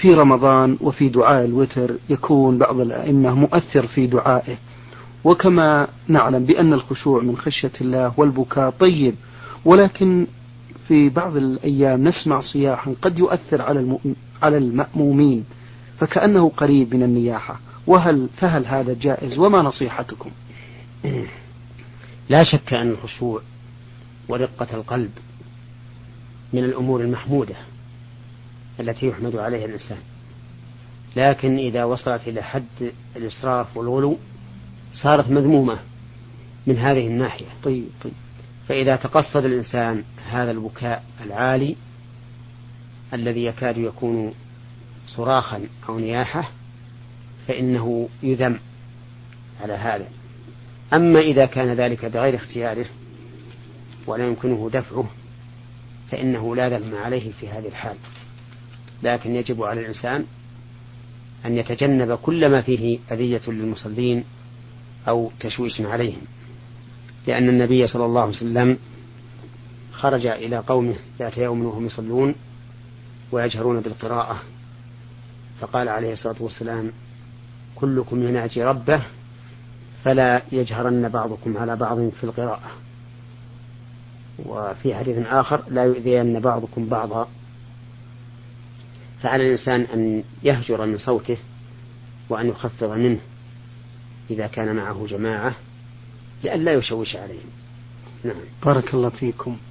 في رمضان وفي دعاء الوتر يكون بعض الأئمة مؤثر في دعائه، وكما نعلم بأن الخشوع من خشية الله والبكاء طيب، ولكن في بعض الأيام نسمع صياحا قد يؤثر على المأمومين فكأنه قريب من النياحة، فهل هذا جائز وما نصيحتكم؟ لا شك أن الخشوع ورقة القلب من الأمور المحمودة التي يحمد عليها الإنسان، لكن إذا وصلت إلى حد الإسراف والغلو صارت مذمومة من هذه الناحية. طيب. فإذا تقصد الإنسان هذا البكاء العالي الذي يكاد يكون صراخا أو نياحة فإنه يذم على هذا. أما إذا كان ذلك بغير اختياره ولا يمكنه دفعه فإنه لا ذم عليه في هذه الحال، لكن يجب على الإنسان أن يتجنب كل ما فيه أذية للمصلين أو تشويش عليهم، لأن النبي صلى الله عليه وسلم خرج إلى قومه ذات يوم وهم يصلون ويجهرون بالقراءة، فقال عليه الصلاة والسلام: كلكم يناجي ربه فلا يجهرن بعضكم على بعض في القراءة. وفي حديث آخر: لا يؤذين بعضكم بعضا. فعلى الإنسان أن يهجر من صوته وأن يخفض منه إذا كان معه جماعة لئلا يشوش عليهم. نعم. بارك الله فيكم.